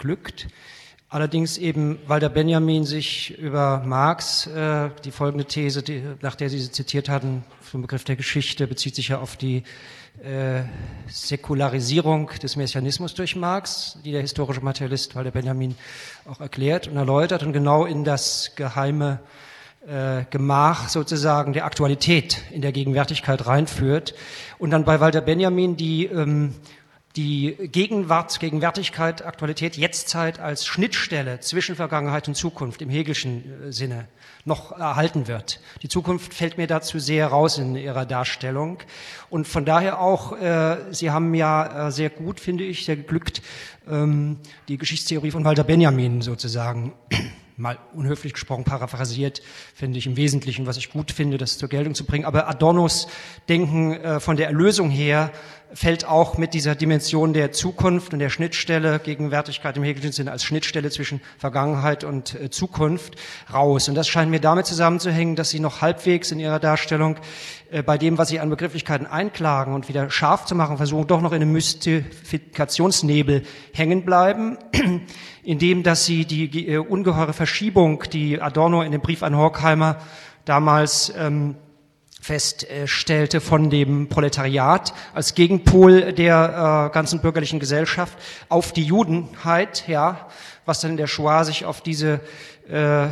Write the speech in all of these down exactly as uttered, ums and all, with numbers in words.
geglückt. Allerdings eben Walter Benjamin sich über Marx, äh, die folgende These, die, nach der Sie sie zitiert hatten, vom Begriff der Geschichte, bezieht sich ja auf die äh, Säkularisierung des Messianismus durch Marx, die der historische Materialist Walter Benjamin auch erklärt und erläutert und genau in das geheime äh, Gemach sozusagen der Aktualität in der Gegenwärtigkeit reinführt. Und dann bei Walter Benjamin die ähm, die Gegenwart, Gegenwärtigkeit, Aktualität, Jetztzeit als Schnittstelle zwischen Vergangenheit und Zukunft im Hegelschen Sinne noch erhalten wird. Die Zukunft fällt mir dazu sehr raus in Ihrer Darstellung. Und von daher auch, äh, Sie haben ja äh, sehr gut, finde ich, sehr geglückt, ähm, die Geschichtstheorie von Walter Benjamin sozusagen mal unhöflich gesprochen, paraphrasiert, finde ich im Wesentlichen, was ich gut finde, das zur Geltung zu bringen. Aber Adornos Denken äh, von der Erlösung her fällt auch mit dieser Dimension der Zukunft und der Schnittstelle, Gegenwärtigkeit im Hegelschen Sinne als Schnittstelle zwischen Vergangenheit und äh, Zukunft raus. Und das scheint mir damit zusammenzuhängen, dass Sie noch halbwegs in Ihrer Darstellung äh, bei dem, was Sie an Begrifflichkeiten einklagen und wieder scharf zu machen, versuchen, doch noch in einem Mystifikationsnebel hängen bleiben, indem dass Sie die, die äh, ungeheure Verschiebung, die Adorno in dem Brief an Horkheimer damals ähm, feststellte von dem Proletariat als Gegenpol der äh, ganzen bürgerlichen Gesellschaft auf die Judenheit, ja, was dann in der Shoah sich auf diese äh,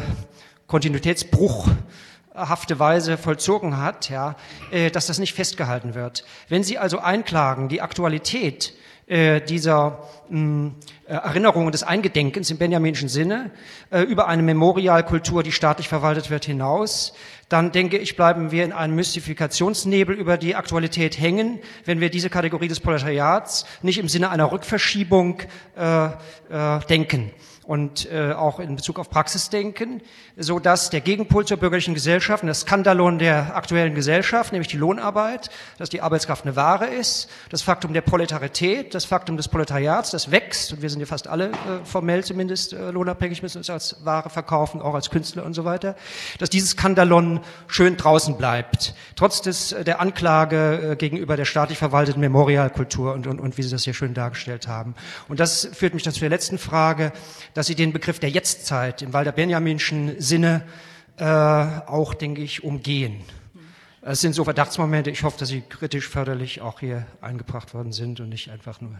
kontinuitätsbruchhafte Weise vollzogen hat, ja, äh, dass das nicht festgehalten wird. Wenn Sie also einklagen, die Aktualität äh, dieser mh, Erinnerungen des Eingedenkens im benjaminischen Sinne äh, über eine Memorialkultur, die staatlich verwaltet wird, hinaus, dann denke ich, bleiben wir in einem Mystifikationsnebel über die Aktualität hängen, wenn wir diese Kategorie des Proletariats nicht im Sinne einer Rückverschiebung äh, äh, denken und äh, auch in Bezug auf Praxis denken, so dass der Gegenpol zur bürgerlichen Gesellschaft und das Skandalon der aktuellen Gesellschaft, nämlich die Lohnarbeit, dass die Arbeitskraft eine Ware ist, das Faktum der Proletarität, das Faktum des Proletariats, das wächst, und wir sind ja fast alle äh, formell zumindest äh, lohnabhängig, müssen uns als Ware verkaufen, auch als Künstler und so weiter, dass dieses Skandalon schön draußen bleibt, trotz des äh, der Anklage äh, gegenüber der staatlich verwalteten Memorialkultur und, und, und wie Sie das hier schön dargestellt haben. Und das führt mich dann zu der letzten Frage, dass Sie den Begriff der Jetztzeit im Walter Benjaminschen Sinne äh, auch, denke ich, umgehen. Es sind so Verdachtsmomente. Ich hoffe, dass sie kritisch förderlich auch hier eingebracht worden sind und nicht einfach nur,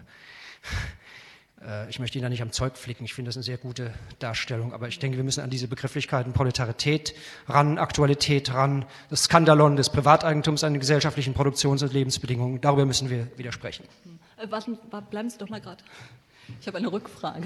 äh, ich möchte Ihnen da nicht am Zeug flicken. Ich finde das eine sehr gute Darstellung. Aber ich denke, wir müssen an diese Begrifflichkeiten Proletarität ran, Aktualität ran, das Skandalon des Privateigentums an den gesellschaftlichen Produktions- und Lebensbedingungen. Darüber müssen wir widersprechen. Äh, warten, bleiben Sie doch mal gerade. Ich habe eine Rückfrage.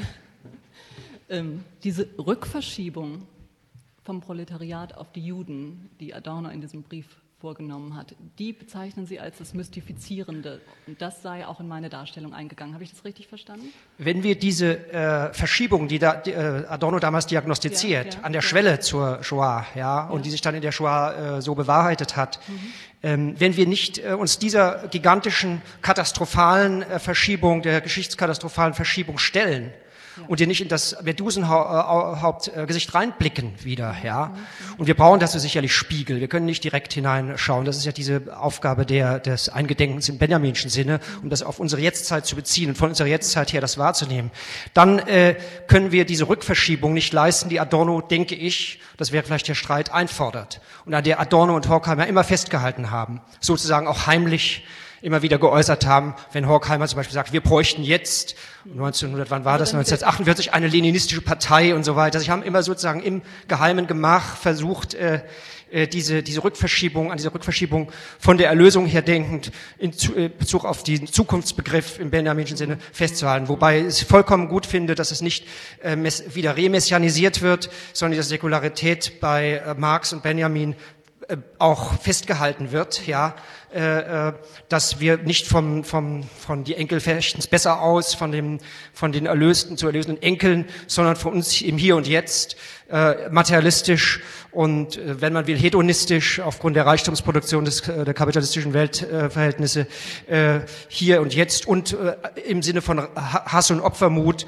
Ähm, diese Rückverschiebung vom Proletariat auf die Juden, die Adorno in diesem Brief vorgenommen hat, die bezeichnen Sie als das Mystifizierende. Und das sei auch in meine Darstellung eingegangen. Habe ich das richtig verstanden? Wenn wir diese äh, Verschiebung, die, da, die äh, Adorno damals diagnostiziert, ja, ja, an der ja. Schwelle zur Shoah, ja, ja, und die sich dann in der Shoah äh, so bewahrheitet hat, mhm. ähm, wenn wir nicht äh, uns dieser gigantischen, katastrophalen äh, Verschiebung, der geschichtskatastrophalen Verschiebung stellen, und hier nicht in das Medusenhauptgesicht reinblicken wieder, ja. Und wir brauchen dazu sicherlich Spiegel. Wir können nicht direkt hineinschauen. Das ist ja diese Aufgabe der, des Eingedenkens im benjaminschen Sinne, um das auf unsere Jetztzeit zu beziehen und von unserer Jetztzeit her das wahrzunehmen. Dann äh, können wir diese Rückverschiebung nicht leisten, die Adorno, denke ich, das wäre vielleicht der Streit, einfordert. Und an der Adorno und Horkheimer immer festgehalten haben. Sozusagen auch heimlich immer wieder geäußert haben, wenn Horkheimer zum Beispiel sagt, wir bräuchten jetzt, neunzehnhundert, wann war das, neunzehnhundertachtundvierzig, eine leninistische Partei und so weiter. Sie haben immer sozusagen im geheimen Gemach versucht, äh, äh, diese, diese Rückverschiebung, an diese Rückverschiebung von der Erlösung her denkend in äh, Bezug auf den Zukunftsbegriff im benjaminschen Sinne festzuhalten. Wobei ich vollkommen gut finde, dass es nicht äh, mess- wieder remessianisiert wird, sondern die Säkularität bei äh, Marx und Benjamin auch festgehalten wird, ja, äh, dass wir nicht vom, vom, von die Enkel fechten's besser aus, von dem, von den Erlösten zu erlösenden Enkeln, sondern von uns im Hier und Jetzt, äh, materialistisch und, äh, wenn man will, hedonistisch aufgrund der Reichtumsproduktion des, äh, der kapitalistischen Weltverhältnisse, äh, hier und jetzt und äh, im Sinne von Hass und Opfermut,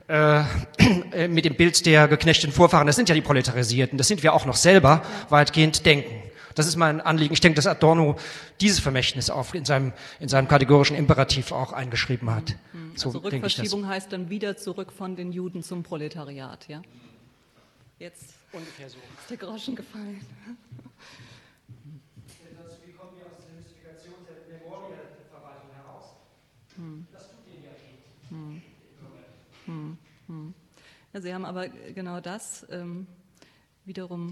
mit dem Bild der geknechteten Vorfahren, das sind ja die Proletarisierten, das sind wir auch noch selber, weitgehend denken. Das ist mein Anliegen. Ich denke, dass Adorno dieses Vermächtnis auch in seinem, in seinem kategorischen Imperativ auch eingeschrieben hat. Mhm. So also denke ich das. Rückverschiebung heißt dann wieder zurück von den Juden zum Proletariat, ja? Jetzt ungefähr so. ist der Groschen gefallen. Wie kommen wir aus der Mystifikation der Memorialverwaltung heraus? Hm. Das tut denen ja eh. Hm. Hm. Hm. Ja, Sie haben aber genau das ähm, wiederum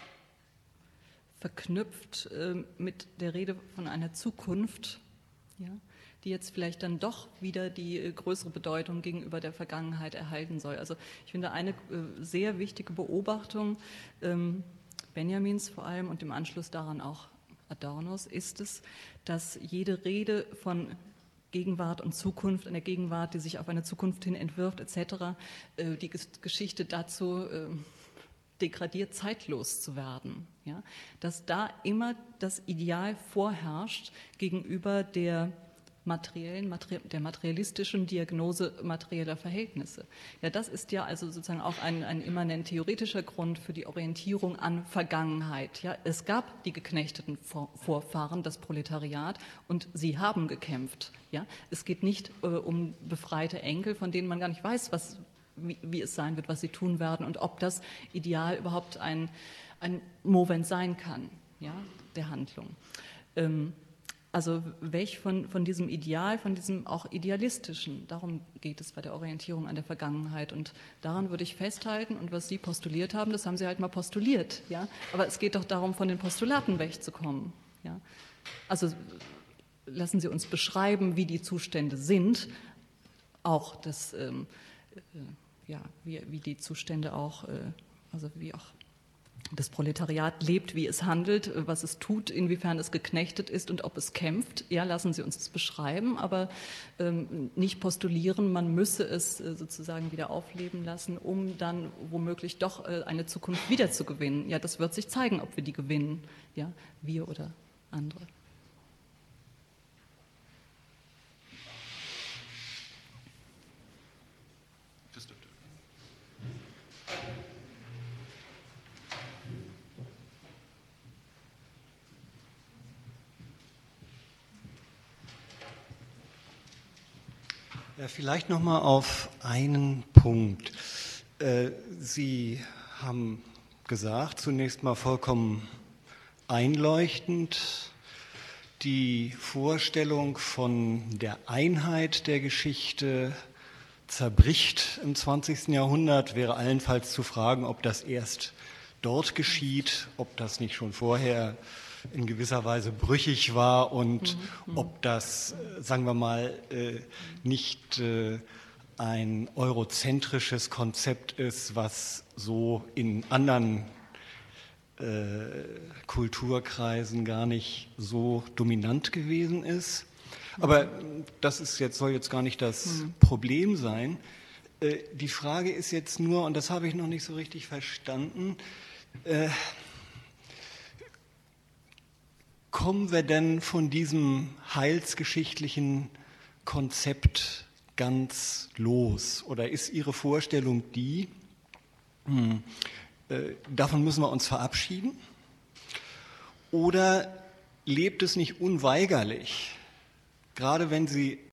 verknüpft ähm, mit der Rede von einer Zukunft, ja, die jetzt vielleicht dann doch wieder die äh, größere Bedeutung gegenüber der Vergangenheit erhalten soll. Also ich finde eine äh, sehr wichtige Beobachtung ähm, Benjamins vor allem und im Anschluss daran auch Adornos ist es, dass jede Rede von Gegenwart und Zukunft, eine Gegenwart, die sich auf eine Zukunft hin entwirft, et cetera, äh, die Geschichte dazu äh, degradiert, zeitlos zu werden. Ja? Dass da immer das Ideal vorherrscht gegenüber der materiellen, der materialistischen Diagnose materieller Verhältnisse. Ja, das ist ja also sozusagen auch ein, ein immanent theoretischer Grund für die Orientierung an Vergangenheit. Ja, es gab die geknechteten Vorfahren, das Proletariat, und sie haben gekämpft. Ja, es geht nicht äh, um befreite Enkel, von denen man gar nicht weiß, was, wie, wie es sein wird, was sie tun werden und ob das Ideal überhaupt ein, ein Movent sein kann, ja, der Handlung. Ähm, Also welch von, von diesem Ideal, von diesem auch idealistischen, darum geht es bei der Orientierung an der Vergangenheit und daran würde ich festhalten und was Sie postuliert haben, das haben Sie halt mal postuliert, ja, aber es geht doch darum, von den Postulaten wegzukommen, ja, also lassen Sie uns beschreiben, wie die Zustände sind, auch das, ähm, äh, ja, wie, wie die Zustände auch, äh, also wie auch das Proletariat lebt, wie es handelt, was es tut, inwiefern es geknechtet ist und ob es kämpft. Ja, lassen Sie uns das beschreiben, aber ähm, nicht postulieren, man müsse es äh, sozusagen wieder aufleben lassen, um dann womöglich doch äh, eine Zukunft wiederzugewinnen. Ja, das wird sich zeigen, ob wir die gewinnen, ja, wir oder andere. Ja, vielleicht noch mal auf einen Punkt. Sie haben gesagt, zunächst mal vollkommen einleuchtend, die Vorstellung von der Einheit der Geschichte zerbricht im zwanzigsten Jahrhundert, wäre allenfalls zu fragen, ob das erst dort geschieht, ob das nicht schon vorher in gewisser Weise brüchig war und mhm. ob das, sagen wir mal, nicht ein eurozentrisches Konzept ist, was so in anderen Kulturkreisen gar nicht so dominant gewesen ist. Aber das ist jetzt, soll jetzt gar nicht das mhm. Problem sein. Die Frage ist jetzt nur, und das habe ich noch nicht so richtig verstanden, äh, kommen wir denn von diesem heilsgeschichtlichen Konzept ganz los? Oder ist Ihre Vorstellung die, hm, äh, davon müssen wir uns verabschieden? Oder lebt es nicht unweigerlich, gerade wenn Sie